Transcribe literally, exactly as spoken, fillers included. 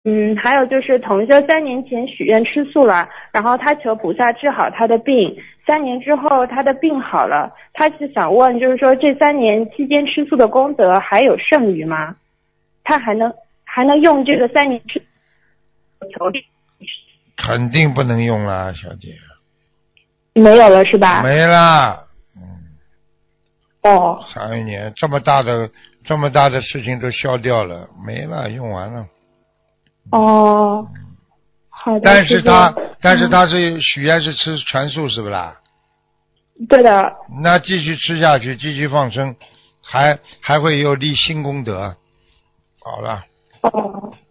嗯，还有就是同修三年前许愿吃素了，然后他求菩萨治好他的病，三年之后他的病好了，他是想问，就是说这三年期间吃素的功德还有剩余吗？他还能还能用这个三年吃求病？ 肯定不能用了，小姐。 没有了是吧？ 没了。 哦。 上一年这么大的这么大的事情都消掉了，没了，用完了。 哦。好的。 但是他谢谢但是他是许愿是吃全素是不啦？ 对的。 那继续吃下去，继续放生，还还会有立新功德。好了。 哦。